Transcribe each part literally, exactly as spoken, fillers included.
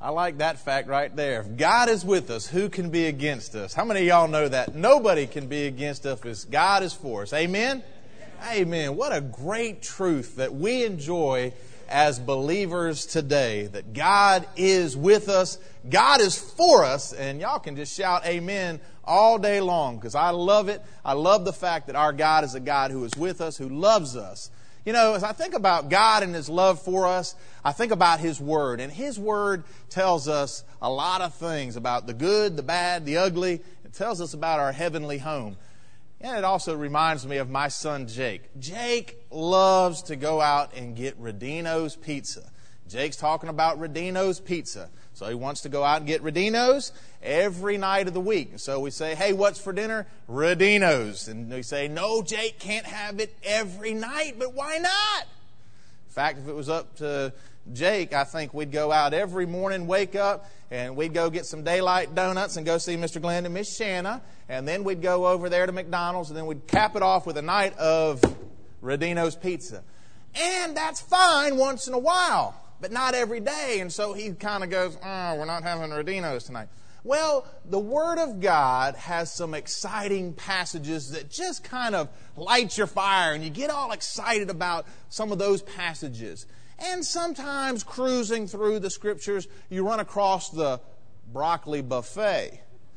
I like that fact right there. If God is with us, who can be against us? How many of y'all know that? Nobody can be against us if God is for us. Amen? Amen. What a great truth that we enjoy as believers today, that God is with us, God is for us, and y'all can just shout amen all day long, because I love it. I love the fact that our God is a God who is with us, who loves us. You know, as I think about God and His love for us, I think about His Word. And His Word tells us a lot of things about the good, the bad, the ugly. It tells us about our heavenly home. And it also reminds me of my son Jake. Jake loves to go out and get Rodino's Pizza. Jake's talking about Rodino's Pizza. So he wants to go out and get Rodino's every night of the week. So we say, hey, what's for dinner? Rodino's. And we say, no, Jake can't have it every night, but why not? In fact, if it was up to Jake, I think we'd go out every morning, wake up, and we'd go get some Daylight Donuts and go see Mister Glenn and Miss Shanna. And then we'd go over there to McDonald's, and then we'd cap it off with a night of Rodino's Pizza. And that's fine once in a while, but not every day. And so he kind of goes, oh, we're not having Rodino's tonight. Well, the Word of God has some exciting passages that just kind of light your fire, and you get all excited about some of those passages. And sometimes cruising through the Scriptures, you run across the broccoli buffet.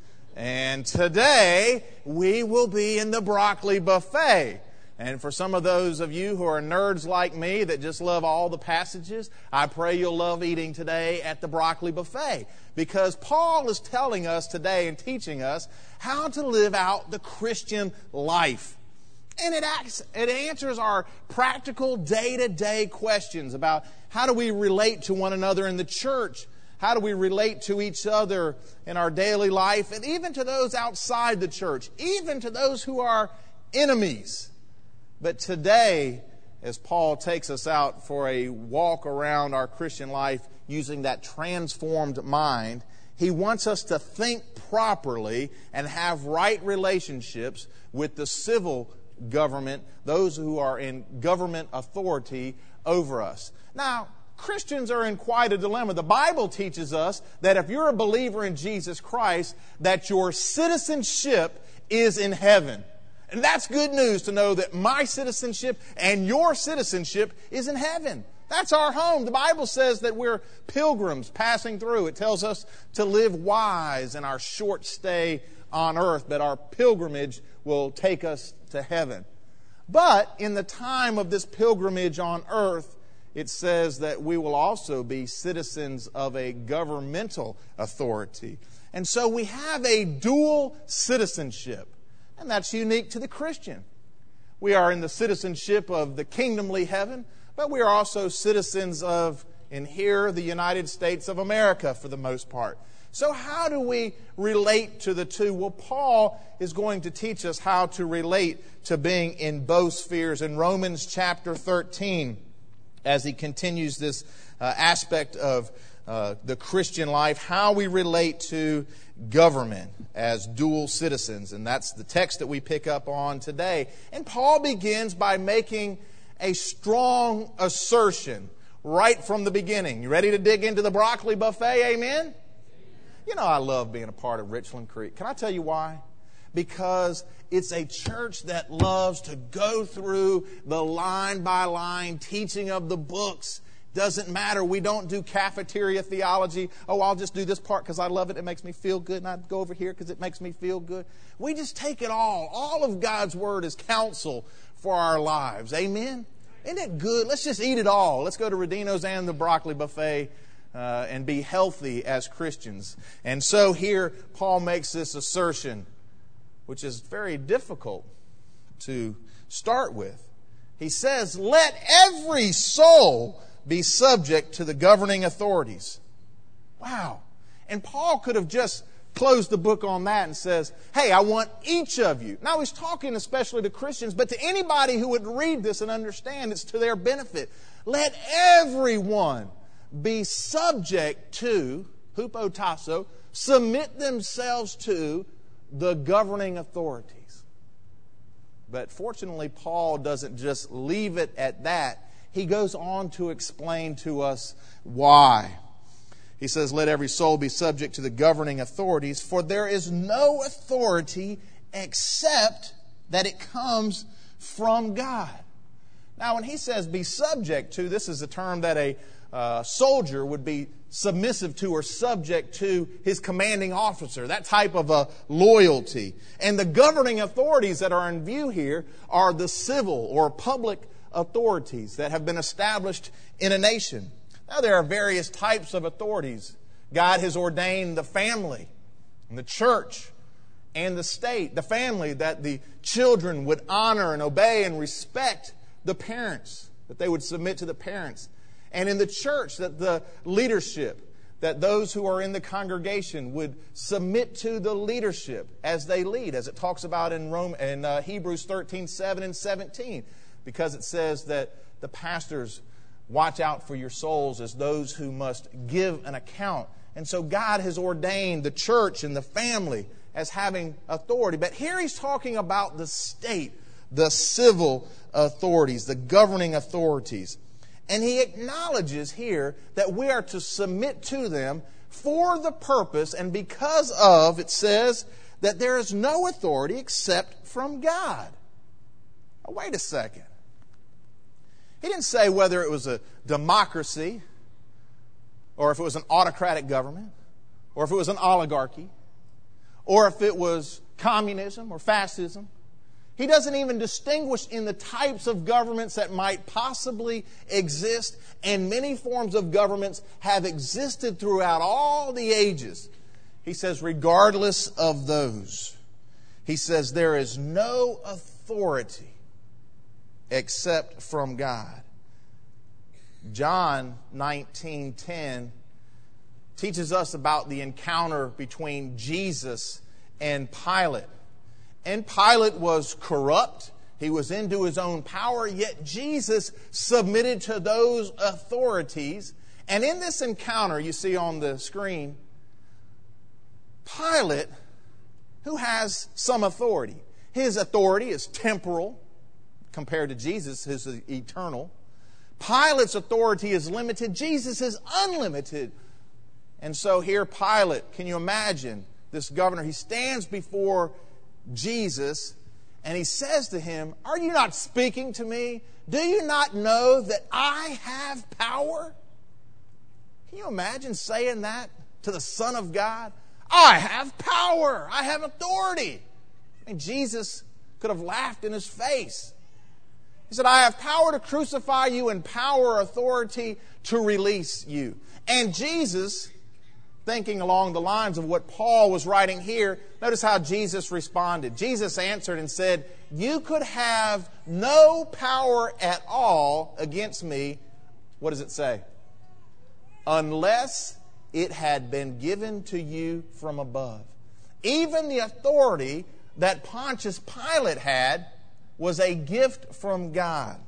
And today, we will be in the broccoli buffet. And for some of those of you who are nerds like me that just love all the passages, I pray you'll love eating today at the broccoli buffet. Because Paul is telling us today and teaching us how to live out the Christian life. And it, acts, it answers our practical day-to-day questions about how do we relate to one another in the church? How do we relate to each other in our daily life? And even to those outside the church, even to those who are enemies. But today, as Paul takes us out for a walk around our Christian life using that transformed mind, he wants us to think properly and have right relationships with the civil government, those who are in government authority over us. Now, Christians are in quite a dilemma. The Bible teaches us that if you're a believer in Jesus Christ, that your citizenship is in heaven. And that's good news to know that my citizenship and your citizenship is in heaven. That's our home. The Bible says that we're pilgrims passing through. It tells us to live wise in our short stay on earth, but our pilgrimage will take us to heaven. But in the time of this pilgrimage on earth, it says that we will also be citizens of a governmental authority. And so we have a dual citizenship. And that's unique to the Christian. We are in the citizenship of the kingdomly heaven, but we are also citizens of, in here, the United States of America for the most part. So how do we relate to the two? Well, Paul is going to teach us how to relate to being in both spheres in Romans chapter thirteen, as he continues this uh, aspect of uh, the Christian life, how we relate to government as dual citizens. And that's the text that we pick up on today. And Paul begins by making a strong assertion right from the beginning. You ready to dig into the broccoli buffet? Amen? You know, I love being a part of Richland Creek. Can I tell you why? Because it's a church that loves to go through the line-by-line teaching of the books. Doesn't matter. We don't do cafeteria theology. Oh, I'll just do this part because I love it. It makes me feel good. And I go over here because it makes me feel good. We just take it all. All of God's Word is counsel for our lives. Amen? Isn't it good? Let's just eat it all. Let's go to Rodino's and the broccoli buffet uh, and be healthy as Christians. And so here Paul makes this assertion, which is very difficult to start with. He says, let every soul be subject to the governing authorities. Wow. And Paul could have just closed the book on that and says, hey, I want each of you. Now he's talking especially to Christians, but to anybody who would read this and understand it's to their benefit. Let everyone be subject to, hupotasso, submit themselves to the governing authorities. But fortunately, Paul doesn't just leave it at that. He goes on to explain to us why. He says, let every soul be subject to the governing authorities, for there is no authority except that it comes from God. Now, when he says be subject to, this is a term that a uh, soldier would be submissive to or subject to his commanding officer, that type of a loyalty. And the governing authorities that are in view here are the civil or public authorities that have been established in a nation. Now, there are various types of authorities. God has ordained the family and the church and the state. The family, that the children would honor and obey and respect the parents, that they would submit to the parents. And in the church, that the leadership, that those who are in the congregation would submit to the leadership as they lead, as it talks about in Rome, in uh, Hebrews thirteen, seven and seventeen, because it says that the pastors watch out for your souls as those who must give an account. And so God has ordained the church and the family as having authority. But here he's talking about the state, the civil authorities, the governing authorities. And he acknowledges here that we are to submit to them for the purpose and because of, it says, that there is no authority except from God. Now, wait a second. He didn't say whether it was a democracy or if it was an autocratic government or if it was an oligarchy or if it was communism or fascism. He doesn't even distinguish in the types of governments that might possibly exist, and many forms of governments have existed throughout all the ages. He says, regardless of those, he says there is no authority except from God. John nineteen ten teaches us about the encounter between Jesus and Pilate. And Pilate was corrupt. He was into his own power, yet Jesus submitted to those authorities. And in this encounter, you see on the screen, Pilate, who has some authority. His authority is temporal compared to Jesus, his is eternal. Pilate's authority is limited. Jesus is unlimited. And so here Pilate, can you imagine this governor? He stands before Jesus, and he says to him, are you not speaking to me? Do you not know that I have power? Can you imagine saying that to the Son of God? I have power. I have authority. And Jesus could have laughed in his face. He said, I have power to crucify you and power, authority to release you. And Jesus, thinking along the lines of what Paul was writing here, notice how Jesus responded. Jesus answered and said, you could have no power at all against me. What does it say? Unless it had been given to you from above. Even the authority that Pontius Pilate had was a gift from God.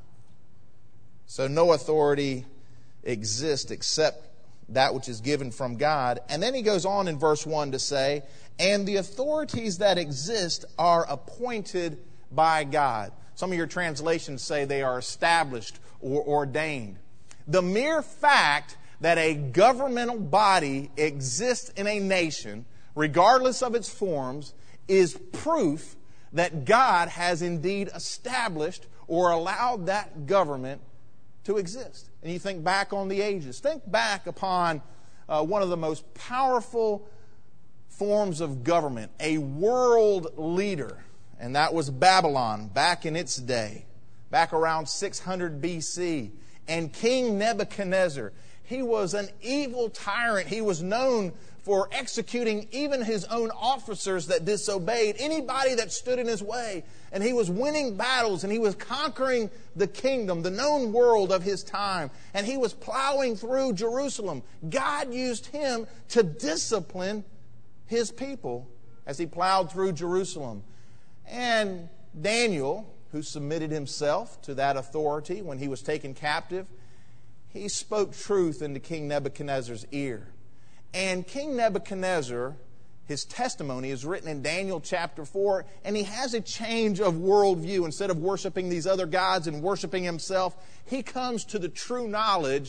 So no authority exists except that which is given from God. And then he goes on in verse one to say, and the authorities that exist are appointed by God. Some of your translations say they are established or ordained. The mere fact that a governmental body exists in a nation, regardless of its forms, is proof that God has indeed established or allowed that government to exist. And you think back on the ages. Think back upon uh, one of the most powerful forms of government, a world leader, and that was Babylon back in its day, back around six hundred B C. And King Nebuchadnezzar, he was an evil tyrant. He was known for executing even his own officers that disobeyed, anybody that stood in his way. And he was winning battles, and he was conquering the kingdom, the known world of his time. And he was plowing through Jerusalem. God used him to discipline his people as he plowed through Jerusalem. And Daniel, who submitted himself to that authority when he was taken captive, he spoke truth into King Nebuchadnezzar's ear. And King Nebuchadnezzar, his testimony is written in Daniel chapter four, and he has a change of worldview. Instead of worshiping these other gods and worshiping himself, he comes to the true knowledge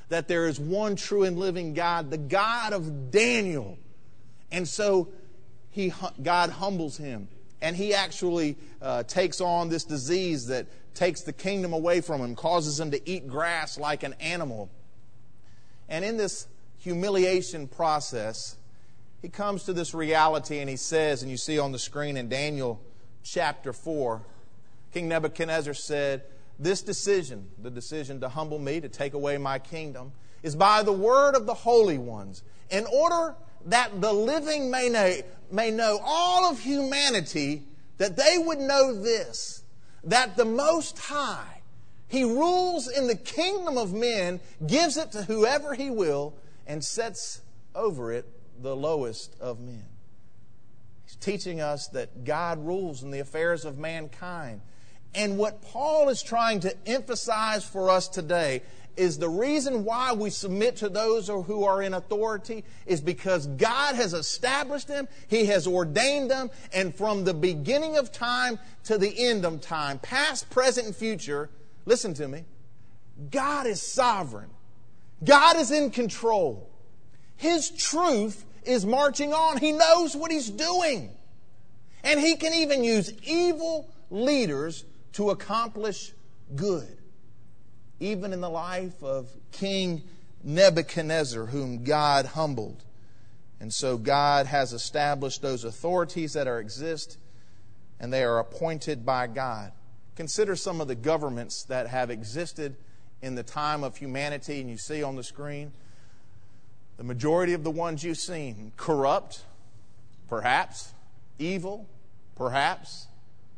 that there is one true and living God, the God of Daniel. And so he, God humbles him. And he actually uh, takes on this disease that takes the kingdom away from him, causes him to eat grass like an animal. And in this humiliation process, he comes to this reality and he says, and you see on the screen in Daniel chapter four, King Nebuchadnezzar said, this decision, the decision to humble me, to take away my kingdom, is by the word of the holy ones, in order that the living may know, may know all of humanity, that they would know this, that the Most High, He rules in the kingdom of men, gives it to whoever He will, and sets over it the lowest of men. He's teaching us that God rules in the affairs of mankind. And what Paul is trying to emphasize for us today is the reason why we submit to those who are in authority is because God has established them, He has ordained them, and from the beginning of time to the end of time, past, present, and future, listen to me, God is sovereign. God is in control. His truth is marching on. He knows what He's doing. And He can even use evil leaders to accomplish good. Even in the life of King Nebuchadnezzar, whom God humbled. And so God has established those authorities that are exist, and they are appointed by God. Consider some of the governments that have existed in the time of humanity, and you see on the screen, the majority of the ones you've seen, corrupt, perhaps, evil, perhaps,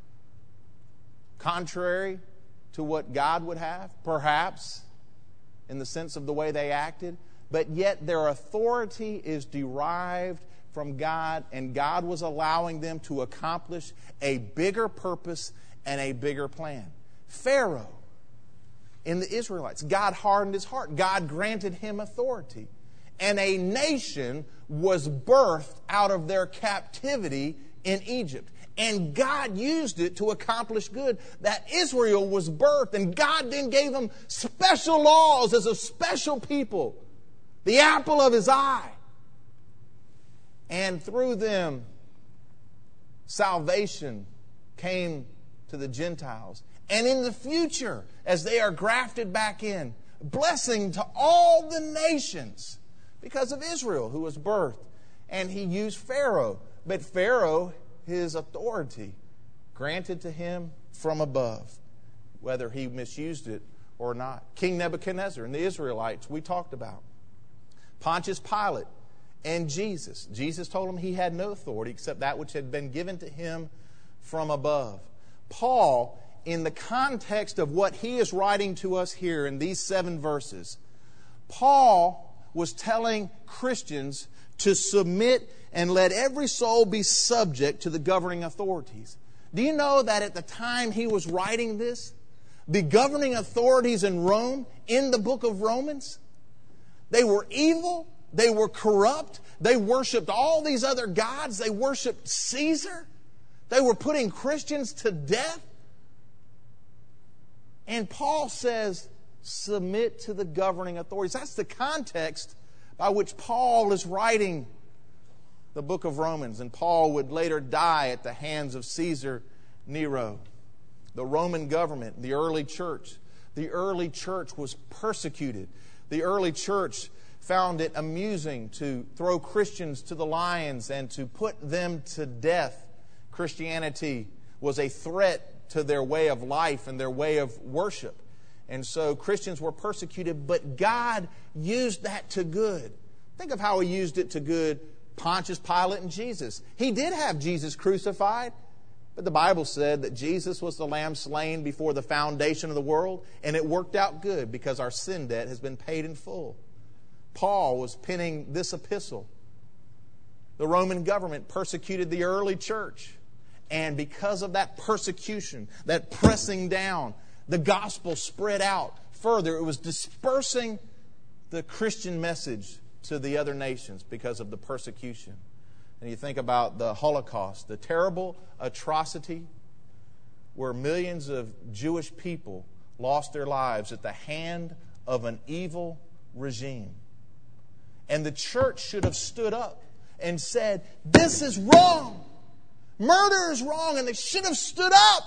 contrary to what God would have, perhaps, in the sense of the way they acted, but yet their authority is derived from God, and God was allowing them to accomplish a bigger purpose and a bigger plan. Pharaoh, in the Israelites, God hardened his heart. God granted him authority. And a nation was birthed out of their captivity in Egypt. And God used it to accomplish good. That Israel was birthed, and God then gave them special laws as a special people. The apple of His eye. And through them, salvation came to the Gentiles. And in the future, as they are grafted back in, blessing to all the nations because of Israel, who was birthed. And He used Pharaoh. But Pharaoh, his authority, granted to him from above, whether he misused it or not. King Nebuchadnezzar and the Israelites we talked about. Pontius Pilate and Jesus. Jesus told him he had no authority except that which had been given to him from above. Paul, in the context of what he is writing to us here in these seven verses, Paul was telling Christians to submit and let every soul be subject to the governing authorities. Do you know that at the time he was writing this, the governing authorities in Rome, in the book of Romans, they were evil, they were corrupt, they worshiped all these other gods, they worshiped Caesar, they were putting Christians to death. And Paul says, submit to the governing authorities. That's the context by which Paul is writing the book of Romans. And Paul would later die at the hands of Caesar Nero. The Roman government, the early church. The early church was persecuted. The early church found it amusing to throw Christians to the lions and to put them to death. Christianity was a threat to their way of life and their way of worship. And so Christians were persecuted, but God used that to good. Think of how He used it to good Pontius Pilate and Jesus. He did have Jesus crucified, but the Bible said that Jesus was the lamb slain before the foundation of the world, and it worked out good because our sin debt has been paid in full. Paul was penning this epistle. The Roman government persecuted the early church, and because of that persecution, that pressing down, the gospel spread out further. It was dispersing the Christian message to the other nations because of the persecution. And you think about the Holocaust, the terrible atrocity where millions of Jewish people lost their lives at the hand of an evil regime. And the church should have stood up and said, this is wrong. Murder is wrong, and they should have stood up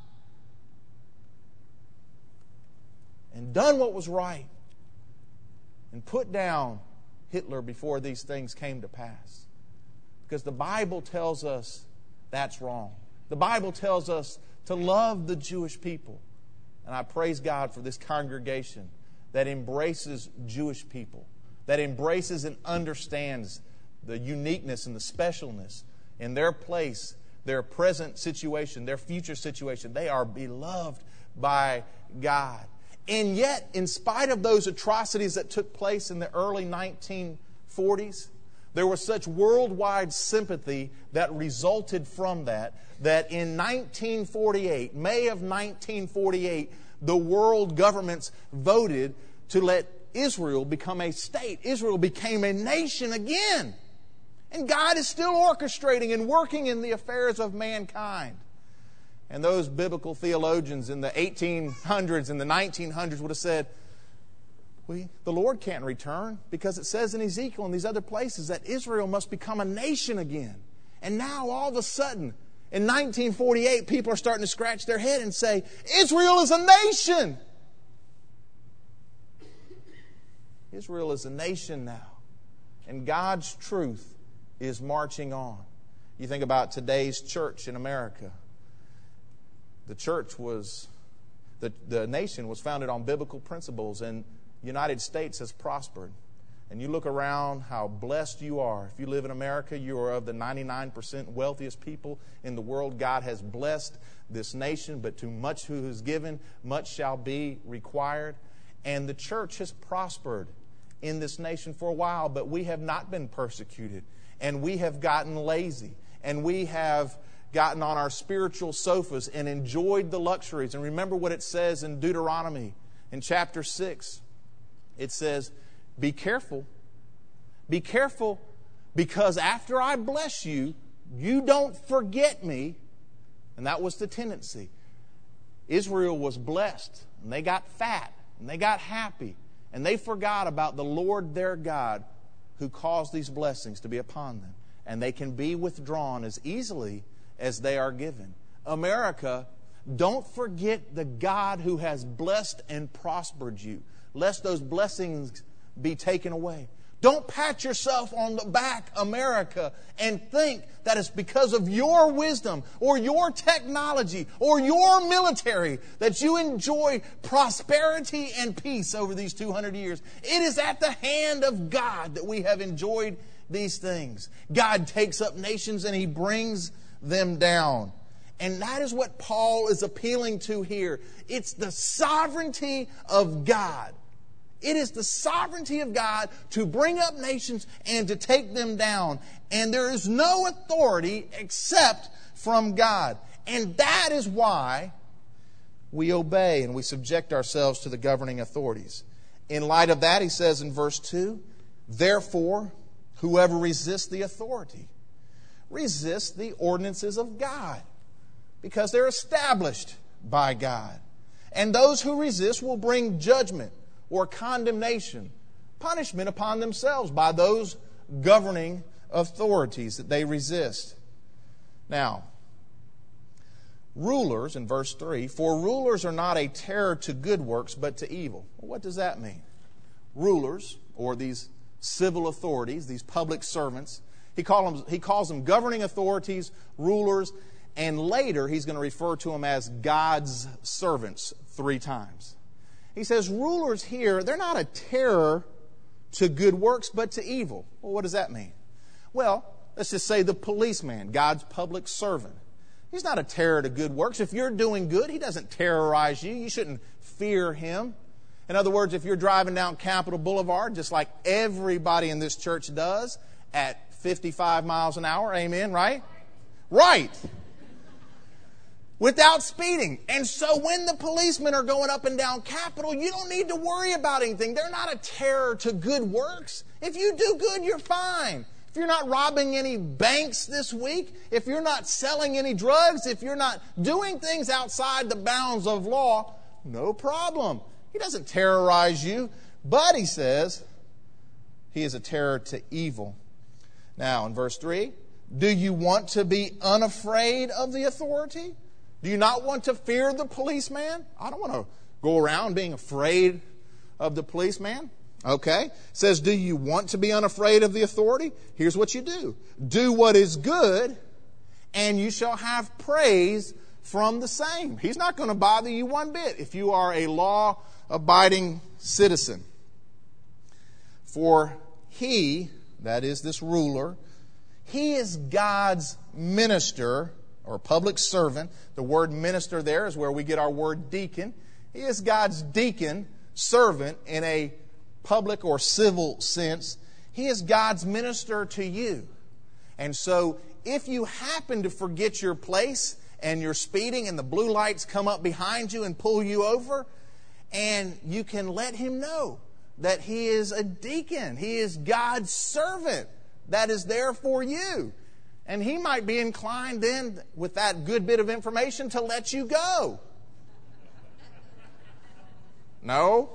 and done what was right and put down Hitler before these things came to pass. Because the Bible tells us that's wrong. The Bible tells us to love the Jewish people. And I praise God for this congregation that embraces Jewish people, that embraces and understands the uniqueness and the specialness in their place, their present situation, their future situation. They are beloved by God. And yet, in spite of those atrocities that took place in the early nineteen forties, there was such worldwide sympathy that resulted from that, that in nineteen forty-eight, May of nineteen forty-eight, the world governments voted to let Israel become a state. Israel became a nation again. And God is still orchestrating and working in the affairs of mankind. And those biblical theologians in the eighteen hundreds and the nineteen hundreds would have said, we, the Lord can't return, because it says in Ezekiel and these other places that Israel must become a nation again. And now all of a sudden, in nineteen forty-eight, people are starting to scratch their head and say, Israel is a nation. Israel is a nation now. And God's truth is marching on. You think about today's church in America. The church was, the, the nation was founded on biblical principles, and the United States has prospered. And you look around how blessed you are. If you live in America, you are of the ninety-nine percent wealthiest people in the world. God has blessed this nation, but to much who is given, much shall be required. And the church has prospered in this nation for a while, but we have not been persecuted. And we have gotten lazy. And we have gotten on our spiritual sofas and enjoyed the luxuries. And remember what it says in Deuteronomy in chapter six. It says, be careful. Be careful, because after I bless you, you don't forget me. And that was the tendency. Israel was blessed, and they got fat, and they got happy, and they forgot about the Lord their God who caused these blessings to be upon them. And they can be withdrawn as easily as they are given. America, don't forget the God who has blessed and prospered you, lest those blessings be taken away. Don't pat yourself on the back, America, and think that it's because of your wisdom or your technology or your military that you enjoy prosperity and peace over these two hundred years. It is at the hand of God that we have enjoyed these things. God takes up nations and He brings them down. And that is what Paul is appealing to here. It's the sovereignty of God. It is the sovereignty of God to bring up nations and to take them down. And there is no authority except from God. And that is why we obey and we subject ourselves to the governing authorities. In light of that, he says in verse two, therefore, whoever resists the authority resists the ordinances of God, because they're established by God. And those who resist will bring judgment or condemnation, punishment upon themselves by those governing authorities that they resist. Now, rulers, in verse three, for rulers are not a terror to good works, but to evil. Well, what does that mean? Rulers, or these civil authorities, these public servants, he, call them, he calls them governing authorities, rulers, and later he's going to refer to them as God's servants three times. He says rulers here, they're not a terror to good works, but to evil. Well, what does that mean? Well, let's just say the policeman, God's public servant. He's not a terror to good works. If you're doing good, he doesn't terrorize you. You shouldn't fear him. In other words, if you're driving down Capitol Boulevard, just like everybody in this church does, at fifty-five miles an hour, amen, right? Right. Without speeding. And so when the policemen are going up and down Capitol, you don't need to worry about anything. They're not a terror to good works. If you do good, you're fine. If you're not robbing any banks this week, if you're not selling any drugs, if you're not doing things outside the bounds of law, no problem. He doesn't terrorize you. But, he says, he is a terror to evil. Now, in verse three, do you want to be unafraid of the authority? Do you not want to fear the policeman? I don't want to go around being afraid of the policeman. Okay. It says, do you want to be unafraid of the authority? Here's what you do. Do what is good, and you shall have praise from the same. He's not going to bother you one bit if you are a law-abiding citizen. For he, that is this ruler, he is God's minister or public servant. The word minister there is where we get our word deacon. He is God's deacon, servant in a public or civil sense. He is God's minister to you. And so if you happen to forget your place and you're speeding and the blue lights come up behind you and pull you over, and you can let him know that he is a deacon. He is God's servant that is there for you. And he might be inclined then, with that good bit of information, to let you go. No?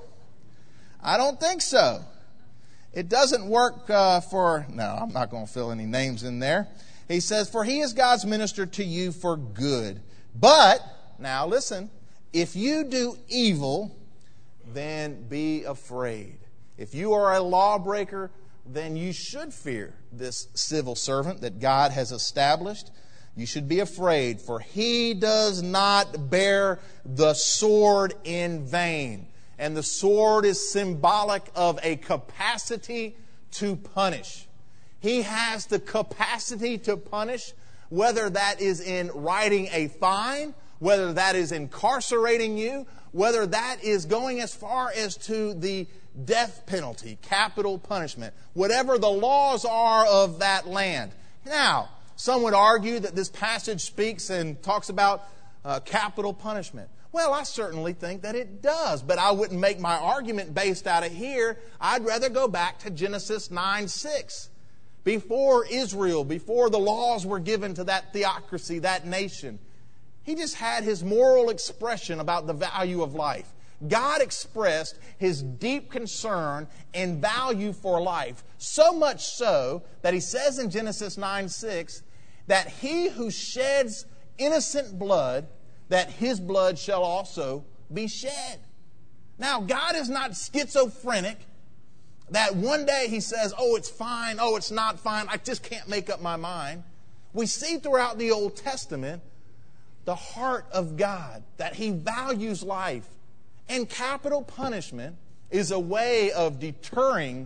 I don't think so. It doesn't work uh, for... No, I'm not going to fill any names in there. He says, for he is God's minister to you for good. But, now listen, if you do evil, then be afraid. If you are a lawbreaker, then you should fear this civil servant that God has established. You should be afraid, for he does not bear the sword in vain. And the sword is symbolic of a capacity to punish. He has the capacity to punish, whether that is in writing a fine, whether that is incarcerating you, whether that is going as far as to the death penalty, capital punishment, whatever the laws are of that land. Now, some would argue that this passage speaks and talks about uh, capital punishment. Well, I certainly think that it does, but I wouldn't make my argument based out of here. I'd rather go back to Genesis nine six. Before Israel, before the laws were given to that theocracy, that nation, he just had his moral expression about the value of life. God expressed his deep concern and value for life, so much so that he says in Genesis nine six that he who sheds innocent blood, that his blood shall also be shed. Now, God is not schizophrenic, that one day he says, oh, it's fine, oh, it's not fine, I just can't make up my mind. We see throughout the Old Testament the heart of God, that he values life. And capital punishment is a way of deterring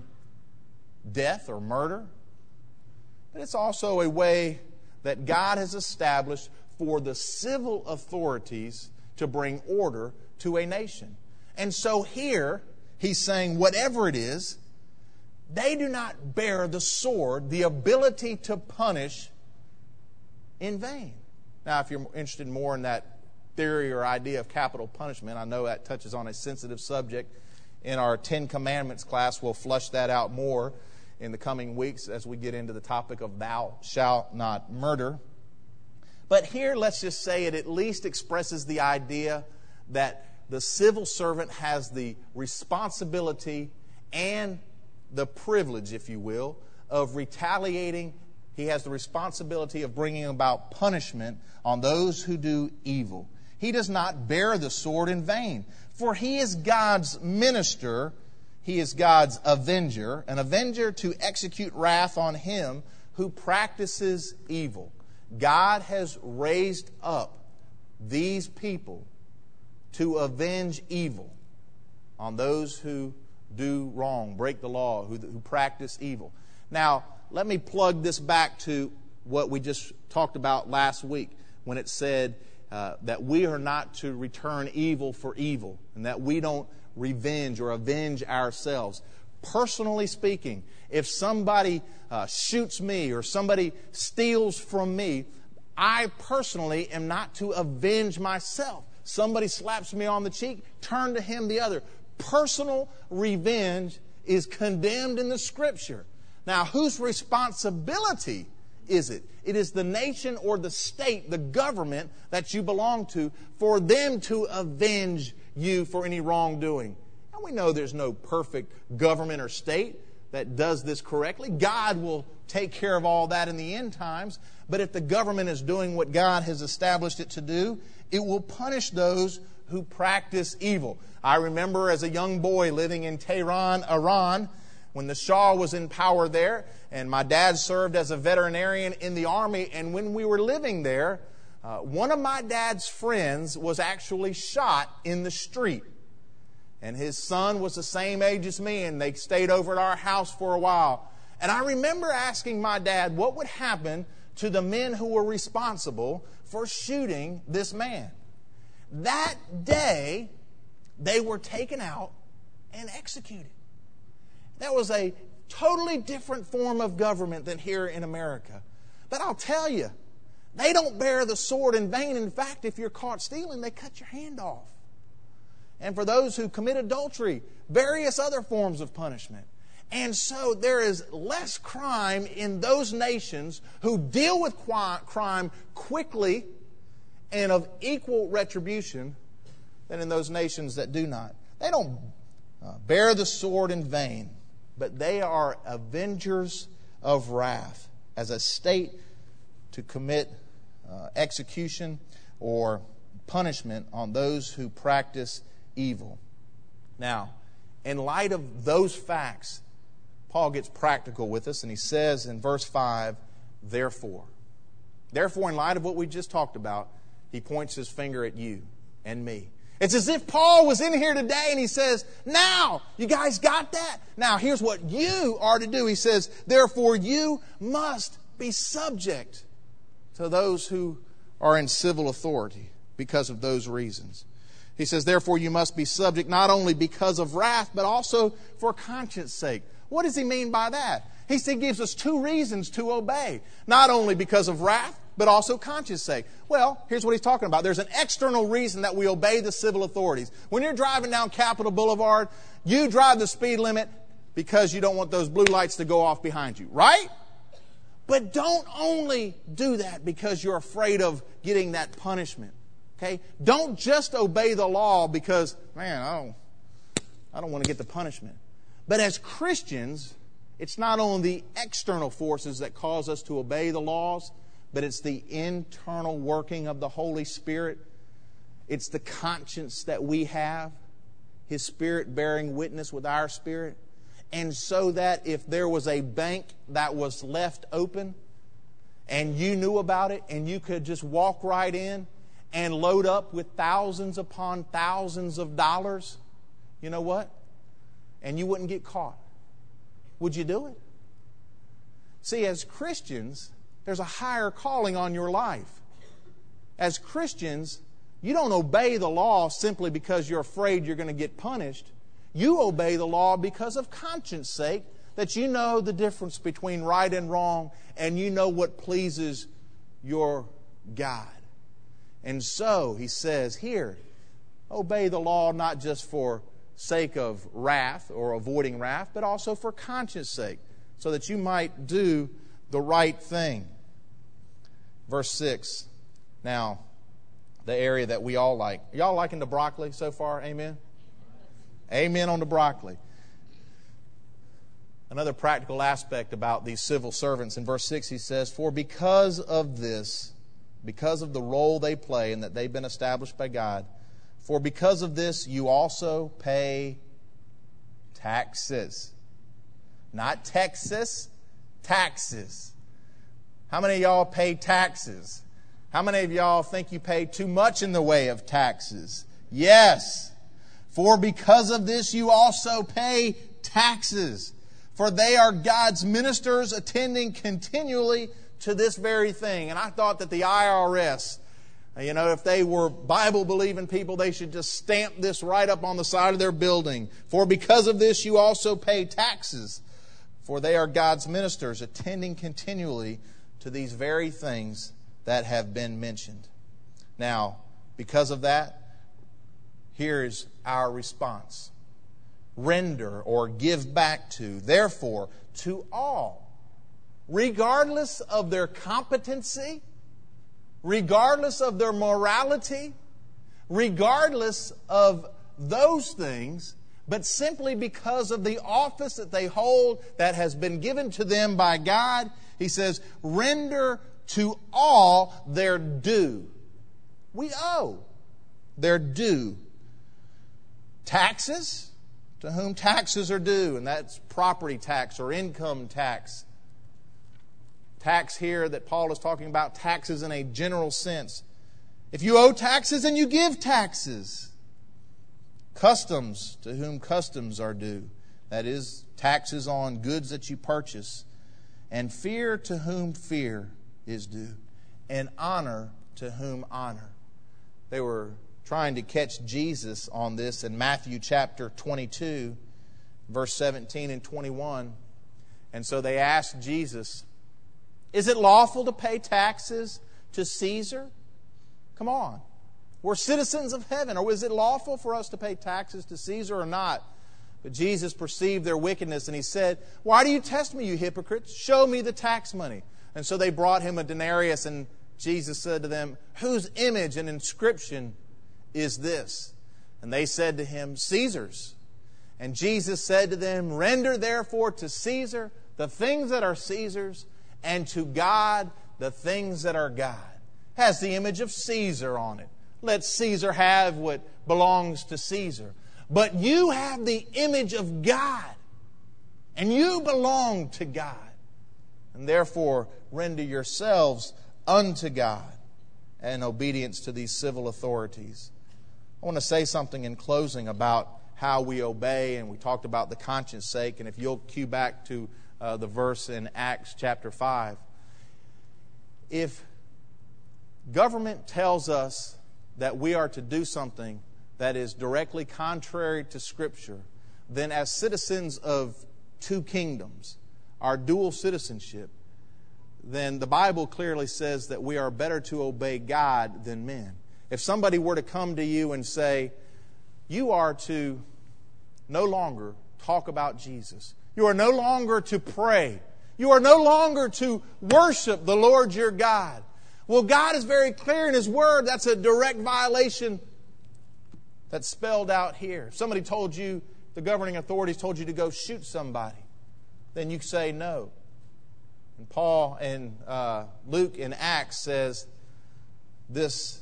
death or murder. But it's also a way that God has established for the civil authorities to bring order to a nation. And so here, he's saying whatever it is, they do not bear the sword, the ability to punish, in vain. Now, if you're interested more in that theory or idea of capital punishment, I know that touches on a sensitive subject. In our Ten Commandments class, we'll flush that out more in the coming weeks as we get into the topic of thou shalt not murder. But here, let's just say it at least expresses the idea that the civil servant has the responsibility and the privilege, if you will, of retaliating. He has the responsibility of bringing about punishment on those who do evil. He does not bear the sword in vain, for he is God's minister. He is God's avenger, an avenger to execute wrath on him who practices evil. God has raised up these people to avenge evil on those who do wrong, break the law, who, who practice evil. Now, let me plug this back to what we just talked about last week when it said uh, that we are not to return evil for evil and that we don't revenge or avenge ourselves. Personally speaking, if somebody uh, shoots me or somebody steals from me, I personally am not to avenge myself. Somebody slaps me on the cheek, turn to him the other. Personal revenge is condemned in the Scripture. Now, whose responsibility is it? It is the nation or the state, the government that you belong to, for them to avenge you for any wrongdoing. And we know there's no perfect government or state that does this correctly. God will take care of all that in the end times. But if the government is doing what God has established it to do, it will punish those who practice evil. I remember as a young boy living in Tehran, Iran, when the Shah was in power there, and my dad served as a veterinarian in the army. And when we were living there, uh, one of my dad's friends was actually shot in the street. And his son was the same age as me, and they stayed over at our house for a while. And I remember asking my dad what would happen to the men who were responsible for shooting this man. That day, they were taken out and executed. That was a totally different form of government than here in America. But I'll tell you, they don't bear the sword in vain. In fact, if you're caught stealing, they cut your hand off. And for those who commit adultery, various other forms of punishment. And so there is less crime in those nations who deal with crime quickly and of equal retribution than in those nations that do not. They don't uh, bear the sword in vain, but they are avengers of wrath as a state to commit uh, execution or punishment on those who practice evil. Now, in light of those facts, Paul gets practical with us, and he says in verse five, therefore. Therefore, in light of what we just talked about, he points his finger at you and me. It's as if Paul was in here today and he says, now, you guys got that? Now, here's what you are to do. He says, therefore, you must be subject to those who are in civil authority because of those reasons. He says, therefore, you must be subject not only because of wrath, but also for conscience sake. What does he mean by that? He said, gives us two reasons to obey. Not only because of wrath, but also conscience sake. Well, here's what he's talking about. There's an external reason that we obey the civil authorities. When you're driving down Capitol Boulevard, you drive the speed limit because you don't want those blue lights to go off behind you, right? But don't only do that because you're afraid of getting that punishment. Okay? Don't just obey the law because, man, I don't, I don't want to get the punishment. But as Christians, it's not only the external forces that cause us to obey the laws, but it's the internal working of the Holy Spirit. It's the conscience that we have, His Spirit bearing witness with our spirit. And so that if there was a bank that was left open and you knew about it and you could just walk right in and load up with thousands upon thousands of dollars, you know what? And you wouldn't get caught. Would you do it? See, as Christians, there's a higher calling on your life. As Christians, you don't obey the law simply because you're afraid you're going to get punished. You obey the law because of conscience sake, that you know the difference between right and wrong, and you know what pleases your God. And so, he says here, obey the law not just for sake of wrath or avoiding wrath, but also for conscience sake, so that you might do the right thing. Verse six. Now, the area that we all like. Y'all liking the broccoli so far? Amen? Amen on the broccoli. Another practical aspect about these civil servants. In verse six he says, for because of this, because of the role they play and that they've been established by God, for because of this you also pay taxes. Not Texas, taxes. How many of y'all pay taxes? How many of y'all think you pay too much in the way of taxes? Yes. For because of this you also pay taxes. For they are God's ministers attending continually to this very thing. And I thought that the I R S, you know, if they were Bible-believing people, they should just stamp this right up on the side of their building. For because of this you also pay taxes. For they are God's ministers attending continually to these very things that have been mentioned. Now, because of that, here is our response. Render or give back to, therefore, to all, regardless of their competency, regardless of their morality, regardless of those things, but simply because of the office that they hold that has been given to them by God. He says, render to all their due. We owe their due. Taxes, to whom taxes are due, and that's property tax or income tax. Tax here that Paul is talking about, taxes in a general sense. If you owe taxes, then you give taxes. Customs, to whom customs are due. That is, taxes on goods that you purchase. And fear, to whom fear is due. And honor, to whom honor. They were trying to catch Jesus on this in Matthew chapter twenty-two, verse seventeen and twenty-one. And so they asked Jesus, is it lawful to pay taxes to Caesar? Come on. We're citizens of heaven. Or is it lawful for us to pay taxes to Caesar or not? But Jesus perceived their wickedness, and He said, why do you test me, you hypocrites? Show me the tax money. And so they brought Him a denarius, and Jesus said to them, whose image and inscription is this? And they said to Him, Caesar's. And Jesus said to them, render therefore to Caesar the things that are Caesar's, and to God the things that are God. Has the image of Caesar on it. Let Caesar have what belongs to Caesar. But you have the image of God, and you belong to God. And therefore render yourselves unto God in obedience to these civil authorities. I want to say something in closing about how we obey, and we talked about the conscience sake. And if you'll cue back to uh, the verse in Acts chapter five. If government tells us that we are to do something that is directly contrary to Scripture, then as citizens of two kingdoms, our dual citizenship, then the Bible clearly says that we are better to obey God than men. If somebody were to come to you and say, you are to no longer talk about Jesus. You are no longer to pray. You are no longer to worship the Lord your God. Well, God is very clear in His Word. That's a direct violation that's spelled out here. If somebody told you, the governing authorities told you to go shoot somebody, then you say no. And Paul and uh, Luke in Acts says this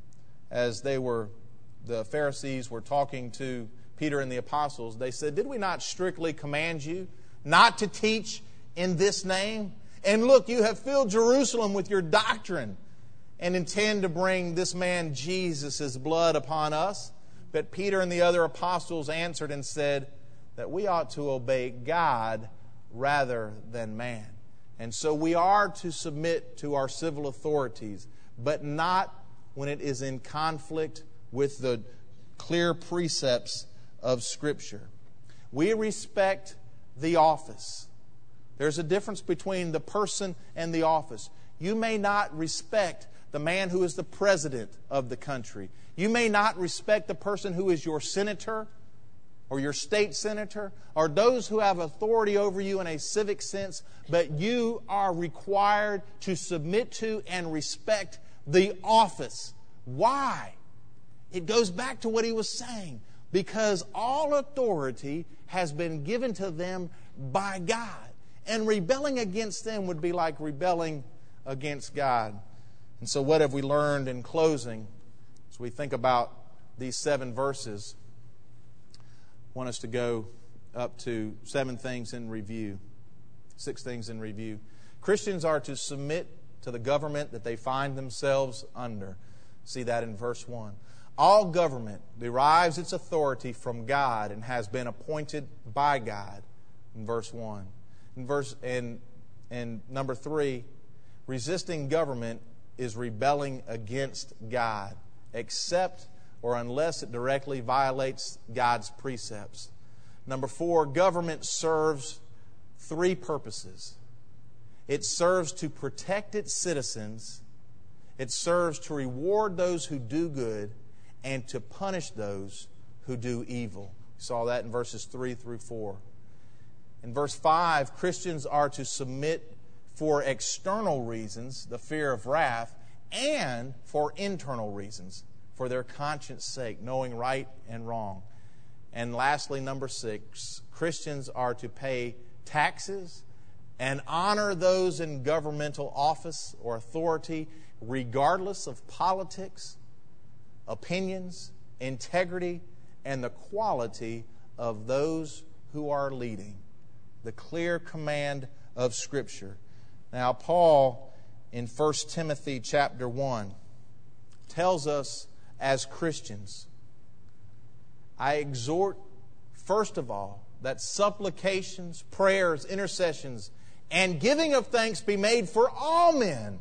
as they were, the Pharisees were talking to Peter and the apostles. They said, did we not strictly command you not to teach in this name? And look, you have filled Jerusalem with your doctrine and intend to bring this man Jesus' blood upon us. But Peter and the other apostles answered and said that we ought to obey God rather than man. And so we are to submit to our civil authorities, but not when it is in conflict with the clear precepts of Scripture. We respect the office. There's a difference between the person and the office. You may not respect the man who is the president of the country. You may not respect the person who is your senator or your state senator or those who have authority over you in a civic sense, but you are required to submit to and respect the office. Why? It goes back to what he was saying. Because all authority has been given to them by God. And rebelling against them would be like rebelling against God. And so what have we learned in closing as we think about these seven verses? I want us to go up to seven things in review. Six things in review. Christians are to submit to the government that they find themselves under. See that in verse one. All government derives its authority from God and has been appointed by God, in verse one. In verse and and number three, resisting government is rebelling against God, except or unless it directly violates God's precepts. Number four, government serves three purposes. It serves to protect its citizens, it serves to reward those who do good, and to punish those who do evil. We saw that in verses three through four. In verse five, Christians are to submit for external reasons, the fear of wrath, and for internal reasons, for their conscience sake, knowing right and wrong. And lastly, number six, Christians are to pay taxes and honor those in governmental office or authority regardless of politics, opinions, integrity, and the quality of those who are leading. The clear command of Scripture. Now, Paul in First Timothy chapter one tells us as Christians, I exhort, first of all, that supplications, prayers, intercessions, and giving of thanks be made for all men,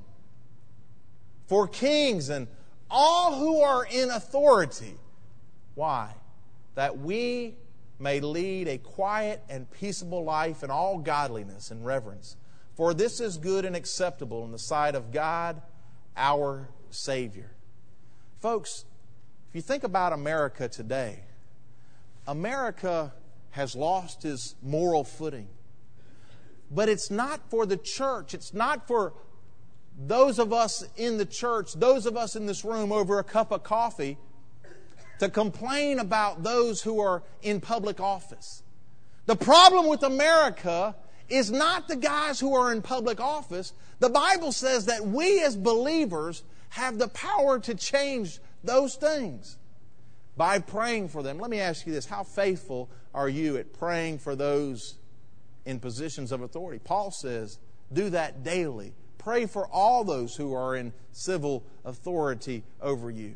for kings and all who are in authority. Why? That we may lead a quiet and peaceable life in all godliness and reverence. For this is good and acceptable in the sight of God, our Savior. Folks, if you think about America today, America has lost its moral footing. But it's not for the church. It's not for those of us in the church, those of us in this room over a cup of coffee, to complain about those who are in public office. The problem with America is not the guys who are in public office. The Bible says that we as believers have the power to change those things by praying for them. Let me ask you this. How faithful are you at praying for those in positions of authority? Paul says, do that daily. Pray for all those who are in civil authority over you.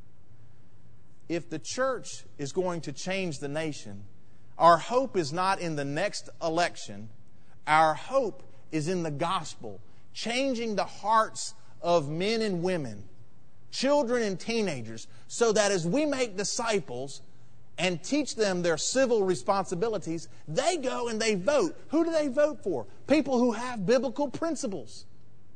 If the church is going to change the nation, our hope is not in the next election. Our hope is in the gospel, changing the hearts of men and women, children and teenagers, so that as we make disciples and teach them their civil responsibilities, they go and they vote. Who do they vote for? People who have biblical principles.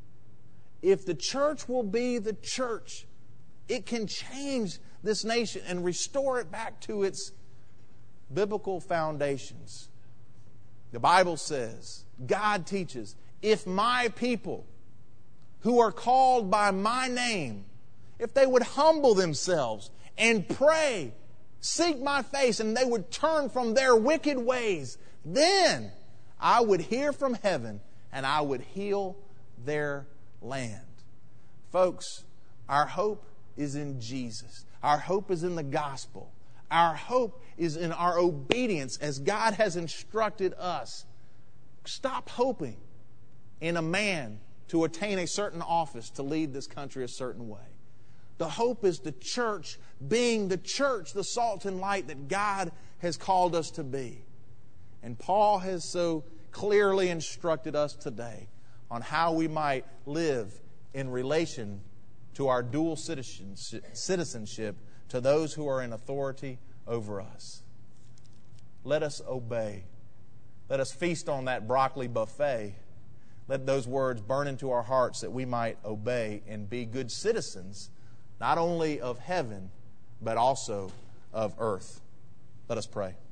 If the church will be the church, it can change this nation and restore it back to its biblical foundations. The Bible says, God teaches, if my people who are called by my name, if they would humble themselves and pray, seek my face, and they would turn from their wicked ways, then I would hear from heaven and I would heal their land. Folks, our hope is in Jesus. Our hope is in the gospel. Our hope is in our obedience as God has instructed us. Stop hoping in a man to attain a certain office to lead this country a certain way. The hope is the church being the church, the salt and light that God has called us to be. And Paul has so clearly instructed us today on how we might live in relation to our dual citizenship to those who are in authority over us. Let us obey. Let us feast on that broccoli buffet. Let those words burn into our hearts that we might obey and be good citizens, not only of heaven, but also of earth. Let us pray.